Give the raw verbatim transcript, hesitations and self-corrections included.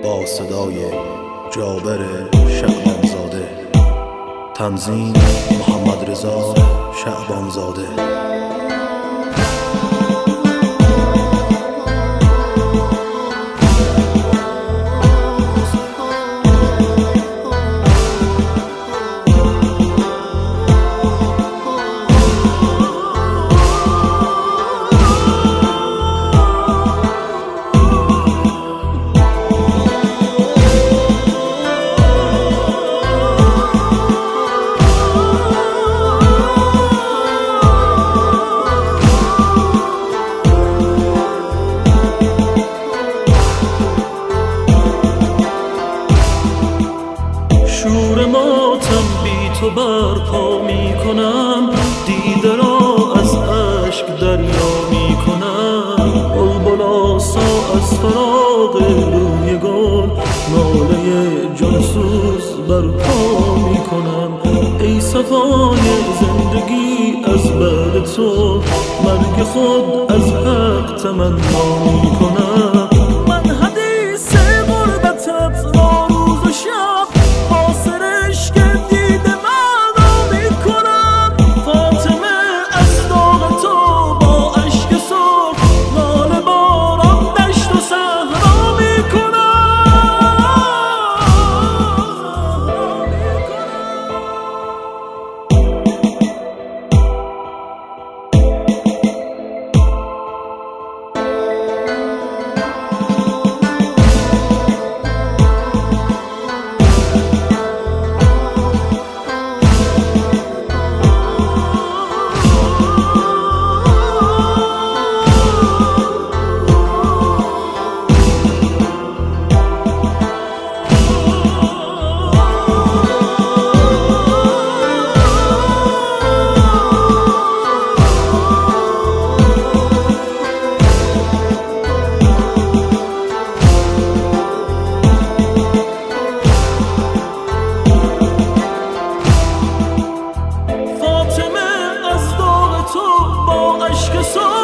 با صدای جابر شعبانزاده. تنظیم محمد رضا شعبانزاده. شور ماتم بی تو برپا می کنم، دیده را از اشک دریا می کنم. بلبل آسا از فراق روی گل، ناله جانسوز برپا می کنم. ای صفای زندگی از بعد تو، مرگ خود از حق تمنا می کنم. من حدیث غربتت را روز و شب با سرشک دیده معنا می کنم. فاطمه از داغ تو با اشک صبح، ناله باران دشت و صحرا می کنم. فاطمه از داغ تو با اشک